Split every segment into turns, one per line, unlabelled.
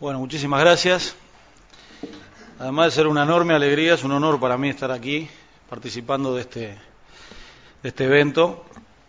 Bueno, muchísimas gracias. Además de ser una enorme alegría, es un honor para mí estar aquí participando de este evento.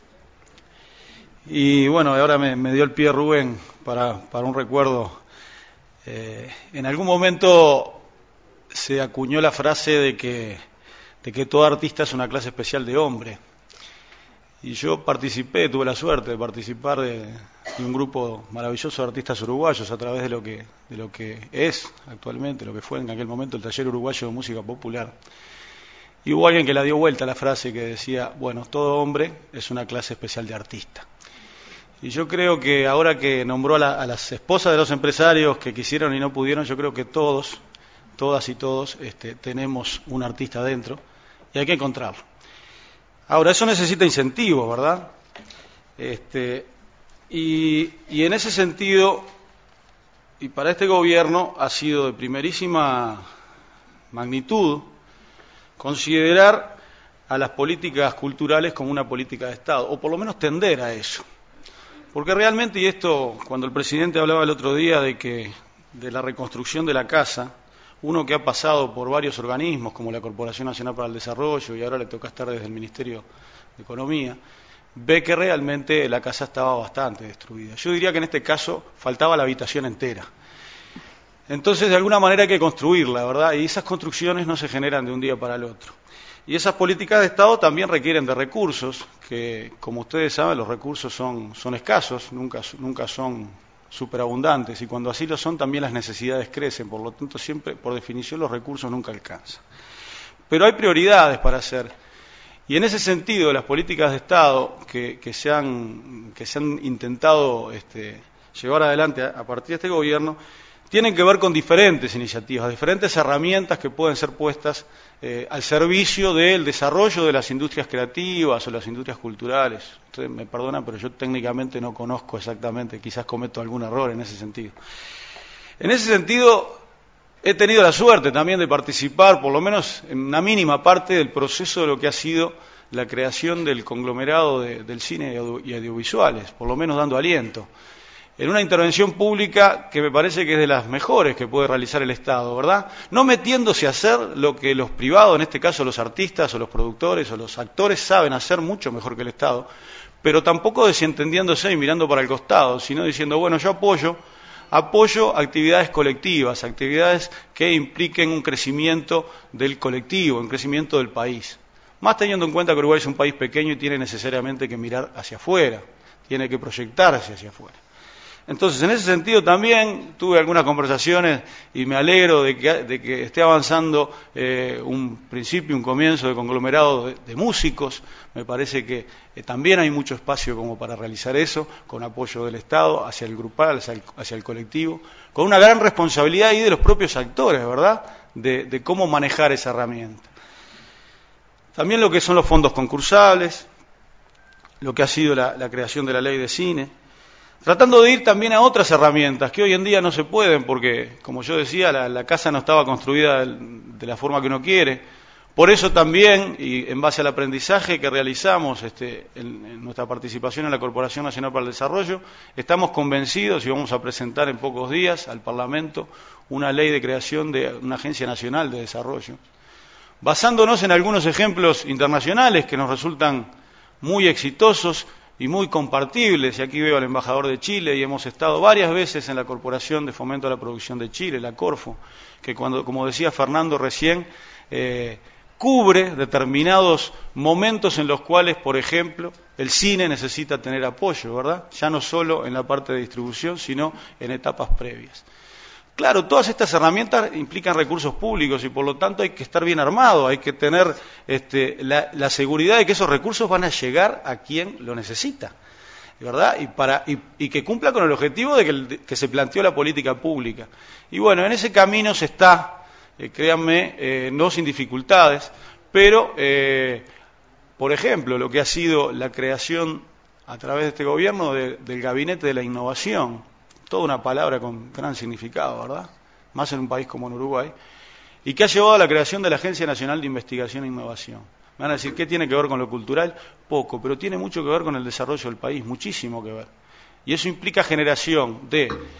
Y bueno, ahora me dio el pie Rubén para un recuerdo. En algún momento se acuñó la frase de que todo artista es una clase especial de hombre. Y yo tuve la suerte de participar de un grupo maravilloso de artistas uruguayos a través de lo que es actualmente, lo que fue en aquel momento el Taller Uruguayo de Música Popular. Y hubo alguien que la dio vuelta a la frase que decía, bueno, todo hombre es una clase especial de artista. Y yo creo que ahora que nombró a las esposas de los empresarios que quisieron y no pudieron, yo creo que todas y todos tenemos un artista dentro y hay que encontrarlo. Ahora, eso necesita incentivos, ¿verdad? Y en ese sentido, y para este gobierno ha sido de primerísima magnitud considerar a las políticas culturales como una política de Estado, o por lo menos tender a eso. Porque realmente, y esto, cuando el presidente hablaba el otro día de la reconstrucción de la casa, uno que ha pasado por varios organismos, como la Corporación Nacional para el Desarrollo, y ahora le toca estar desde el Ministerio de Economía, ve que realmente la casa estaba bastante destruida. Yo diría que en este caso faltaba la habitación entera. Entonces, de alguna manera hay que construirla, ¿verdad? Y esas construcciones no se generan de un día para el otro. Y esas políticas de Estado también requieren de recursos, que, como ustedes saben, los recursos son escasos, nunca son superabundantes, y cuando así lo son también las necesidades crecen, por lo tanto siempre, por definición, los recursos nunca alcanzan. Pero hay prioridades para hacer, y en ese sentido las políticas de Estado que se han intentado llevar adelante a partir de este gobierno tienen que ver con diferentes iniciativas, diferentes herramientas que pueden ser puestas al servicio del desarrollo de las industrias creativas o las industrias culturales. Ustedes me perdonan, pero yo técnicamente no conozco exactamente, quizás cometo algún error en ese sentido. En ese sentido, he tenido la suerte también de participar, por lo menos en una mínima parte, del proceso de lo que ha sido la creación del conglomerado del cine y audiovisuales, por lo menos dando aliento, en una intervención pública que me parece que es de las mejores que puede realizar el Estado, ¿verdad? No metiéndose a hacer lo que los privados, en este caso los artistas o los productores o los actores, saben hacer mucho mejor que el Estado, pero tampoco desentendiéndose y mirando para el costado, sino diciendo, bueno, yo apoyo actividades colectivas, actividades que impliquen un crecimiento del colectivo, un crecimiento del país. Más teniendo en cuenta que Uruguay es un país pequeño y tiene necesariamente que mirar hacia afuera, tiene que proyectarse hacia afuera. Entonces, en ese sentido también tuve algunas conversaciones y me alegro de que esté avanzando un comienzo de conglomerado de músicos. Me parece que también hay mucho espacio como para realizar eso, con apoyo del Estado, hacia el grupal, hacia el colectivo, con una gran responsabilidad ahí de los propios actores, ¿verdad?, de cómo manejar esa herramienta. También lo que son los fondos concursables, lo que ha sido la creación de la ley de cine, tratando de ir también a otras herramientas que hoy en día no se pueden porque, como yo decía, la casa no estaba construida de la forma que uno quiere. Por eso también, y en base al aprendizaje que realizamos en nuestra participación en la Corporación Nacional para el Desarrollo, estamos convencidos y vamos a presentar en pocos días al Parlamento una ley de creación de una Agencia Nacional de Desarrollo, basándonos en algunos ejemplos internacionales que nos resultan muy exitosos y muy compartibles, y aquí veo al embajador de Chile, y hemos estado varias veces en la Corporación de Fomento a la Producción de Chile, la Corfo, que como decía Fernando recién, cubre determinados momentos en los cuales, por ejemplo, el cine necesita tener apoyo, ¿verdad? Ya no solo en la parte de distribución, sino en etapas previas. Claro, todas estas herramientas implican recursos públicos y por lo tanto hay que estar bien armado, hay que tener la seguridad de que esos recursos van a llegar a quien lo necesita, ¿verdad? Y que cumpla con el objetivo de que se planteó la política pública. Y bueno, en ese camino se está, créanme, no sin dificultades, pero, por ejemplo, lo que ha sido la creación a través de este gobierno del Gabinete de la Innovación, toda una palabra con gran significado, ¿verdad?, más en un país como en Uruguay, y que ha llevado a la creación de la Agencia Nacional de Investigación e Innovación. Me van a decir, ¿qué tiene que ver con lo cultural? Poco, pero tiene mucho que ver con el desarrollo del país, muchísimo que ver. Y eso implica generación de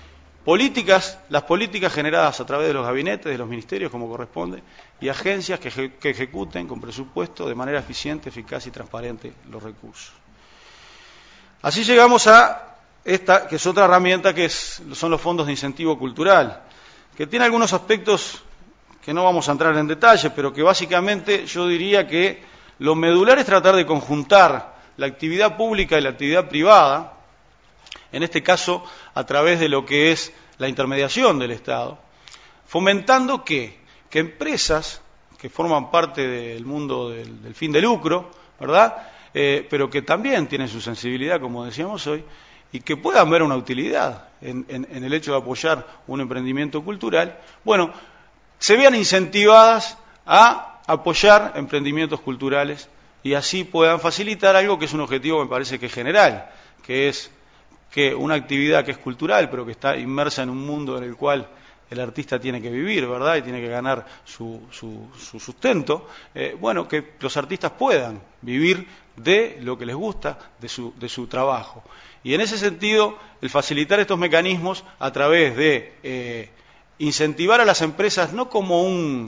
las políticas generadas a través de los gabinetes, de los ministerios, como corresponde, y agencias que ejecuten con presupuesto de manera eficiente, eficaz y transparente los recursos. Así llegamos a esta, que es otra herramienta, son los fondos de incentivo cultural, que tiene algunos aspectos que no vamos a entrar en detalle, pero que básicamente yo diría que lo medular es tratar de conjuntar la actividad pública y la actividad privada, en este caso a través de lo que es la intermediación del Estado, fomentando que empresas que forman parte del mundo del fin de lucro, ¿verdad?, pero que también tienen su sensibilidad, como decíamos hoy, y que puedan ver una utilidad en el hecho de apoyar un emprendimiento cultural, bueno, se vean incentivadas a apoyar emprendimientos culturales y así puedan facilitar algo que es un objetivo, me parece que general, que es que una actividad que es cultural, pero que está inmersa en un mundo en el cual el artista tiene que vivir, ¿verdad?, y tiene que ganar su sustento, bueno, que los artistas puedan vivir de lo que les gusta, de su trabajo. Y en ese sentido, el facilitar estos mecanismos a través de incentivar a las empresas no como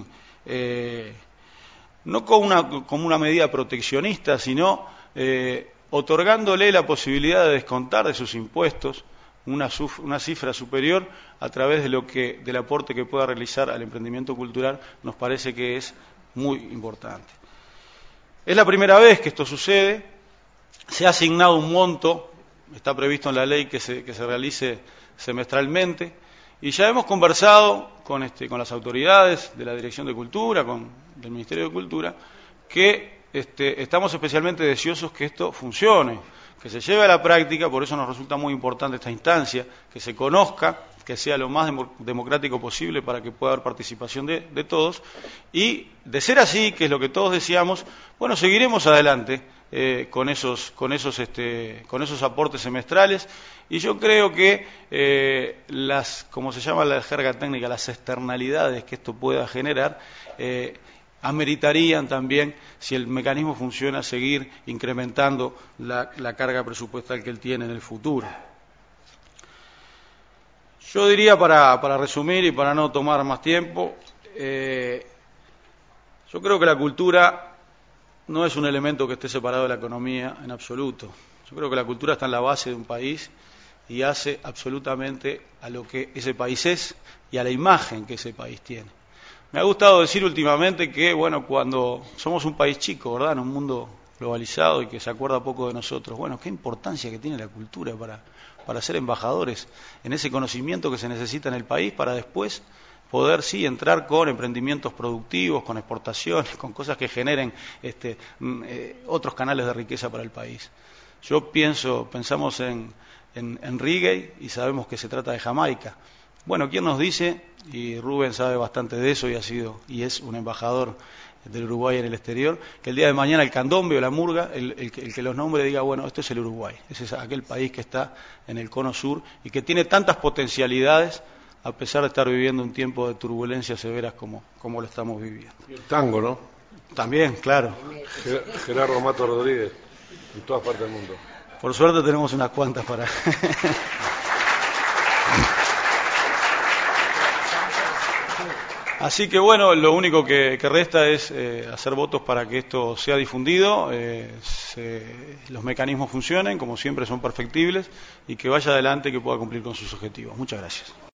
una medida proteccionista, sino otorgándole la posibilidad de descontar de sus impuestos una cifra superior a través del aporte que pueda realizar al emprendimiento cultural, nos parece que es muy importante. Es la primera vez que esto sucede, se ha asignado un monto, está previsto en la ley que se realice semestralmente, y ya hemos conversado con las autoridades de la Dirección de Cultura, del Ministerio de Cultura, que estamos especialmente deseosos que esto funcione, que se lleve a la práctica, por eso nos resulta muy importante esta instancia, que se conozca, que sea lo más democrático posible para que pueda haber participación de todos, y de ser así, que es lo que todos deseamos, bueno, seguiremos adelante con esos aportes semestrales, y yo creo que como se llama la jerga técnica, las externalidades que esto pueda generar, ameritarían también, si el mecanismo funciona, seguir incrementando la carga presupuestal que él tiene en el futuro. Yo diría, para resumir y para no tomar más tiempo, yo creo que la cultura no es un elemento que esté separado de la economía en absoluto. Yo creo que la cultura está en la base de un país y hace absolutamente a lo que ese país es y a la imagen que ese país tiene. Me ha gustado decir últimamente que, bueno, cuando somos un país chico, ¿verdad?, en un mundo globalizado y que se acuerda poco de nosotros, bueno, qué importancia que tiene la cultura para ser embajadores en ese conocimiento que se necesita en el país para después poder, sí, entrar con emprendimientos productivos, con exportaciones, con cosas que generen otros canales de riqueza para el país. Pensamos en reggae y sabemos que se trata de Jamaica. Bueno, ¿quién nos dice? Y Rubén sabe bastante de eso y es un embajador del Uruguay en el exterior, que el día de mañana el candombe o la murga, el que los nombre diga, bueno, esto es el Uruguay, ese es aquel país que está en el cono sur y que tiene tantas potencialidades a pesar de estar viviendo un tiempo de turbulencias severas como lo estamos viviendo.
Y el tango, ¿no?
También, claro.
Gerardo Mato Rodríguez, en todas partes del mundo.
Por suerte tenemos unas cuantas para... Así que bueno, lo único que resta es hacer votos para que esto sea difundido, los mecanismos funcionen, como siempre son perfectibles, y que vaya adelante y que pueda cumplir con sus objetivos. Muchas gracias.